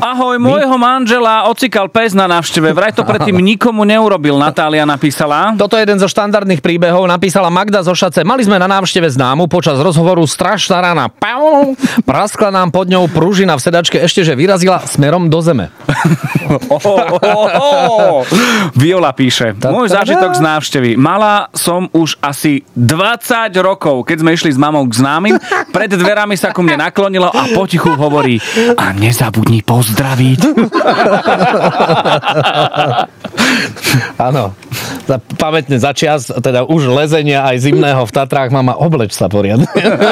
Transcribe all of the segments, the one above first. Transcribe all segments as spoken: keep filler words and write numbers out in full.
Ahoj, môjho manžela ocikal pes na návšteve. Vraj to predtým nikomu neurobil, Natália napísala. Toto je jeden zo štandardných príbehov. Napísala Magda zo Šace. Mali sme na návšteve známu, počas rozhovoru strašná rána. Praskla nám pod ňou pružina v sedačke, ešte že vyrazila smerom do zeme. oh, oh, oh. Viola píše. Môj zážitok z návštevy. Mala som už asi dvadsať rokov, keď sme išli s mamou k známym. Pred dverami sa ku mne naklonilo a potichu hovorí: a nezabudni pozdraviť. Áno. Pamätne začias, teda už lezenia aj zimného v Tatrách, mama, obleč sa poriadne.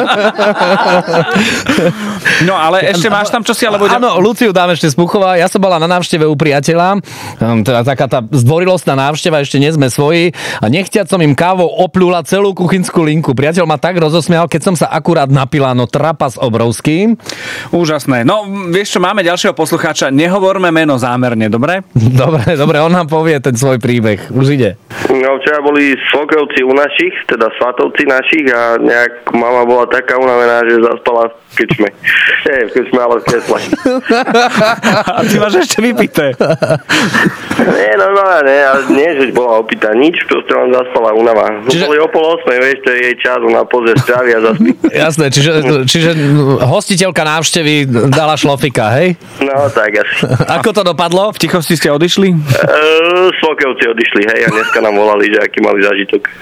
No ale ešte máš tam čosi, alebo... Áno, Luciu dáme ešte z Puchova. Ja som bola na návšteve u priateľa, teda taká tá zdvorilostná návšteva, ešte nie sme svoji, a nechtiac som im kávou opľula celú kuchynskú linku. Priateľ ma tak rozosmial, keď som sa akurát napila, no trapas obrovský. Úžasné. No, vieš čo, máme ďalšieho poslucháča. Nehovorme meno zámerne, dobre? Dobre, dobre, on nám povie ten svoj príbeh. Už ide. No, včera boli svokrovci u našich, teda svatovci našich, a nejak mama bola taká unavená, že zaspala v krčme. Nie, v krčme, ale v kresle. A ty máš ešte vypité. Nie, no, no, nie, ale nie, že bola opýta nič, proste len zaspala unava. Čiže... Boli o pol osmej, vieš, to je jej čas, ona pozrie správy a zaspí. Jasné, čiže, čiže hostiteľka návštevy dala šlofika, hej? No, tak asi. Ako to dopadlo? V tichosti ste odišli? Uh, svokrovci odišli, hej, a dneska nám volali, že aký mali zážitok.